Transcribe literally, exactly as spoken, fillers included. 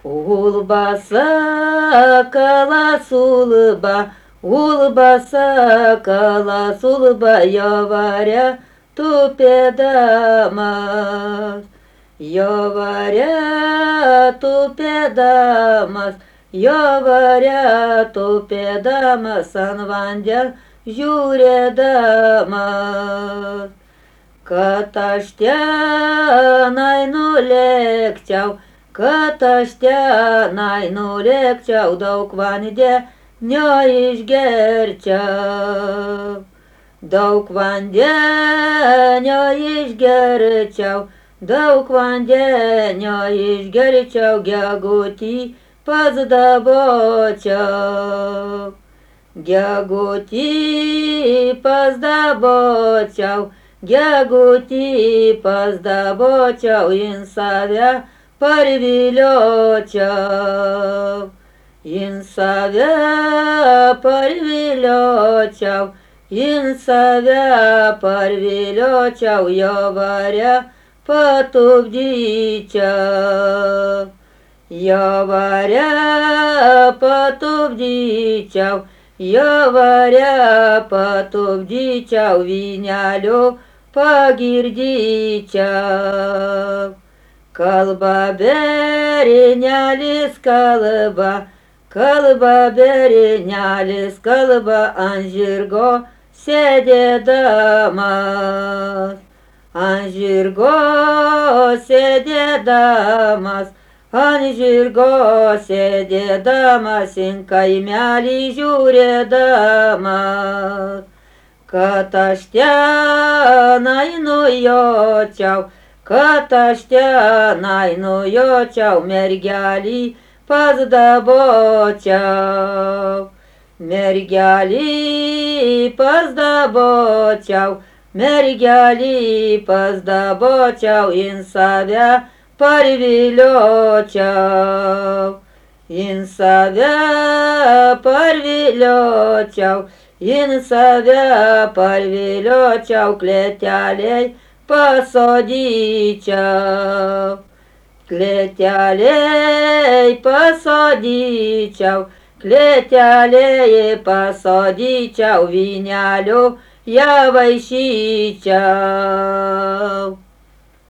Улбаса калас улба, улбаса калас улба, яваря тупедамас, яваря тупедамас, яваря tupėdamas ant vandens žiūrėdamas, kad aš tenai nulėkčiau, kad aš tenai nulėkčiau, daug vandenio išgerčiau, daug vandenio išgerčiau, daug vandenio išgerčiau, gegutį pasdabočiau, gegutį pasdabočiau, gegutį pasdabočiau, in save parviliočiau, in save parviliočiau, in save parviliočiau, jo varia patupdyčiau, jo varia patupdyčiau, jo varia patupdyčiau, vyneliu pagirdyčiau. Kalba berinelis kalba, kalba berinelis kalba, ant žirgo sėdėdamas, ant žirgo sėdėdamas, ant žirgo sėdėdamas, in kaimelį žiūrėdamas, kad aš tenai nujočiau, kad aš tenai nujočiau, mergelį pasdabočiau, mergelį pasdabočiau, mergelį pasdabočiau, in save parviliočiau, in save parviliočiau, in save parviliočiau, klėteliai pasodyčiau, klėteliai pasodyčiau, klėteliai pasodyčiau, vyneliu ją vaišyčiau.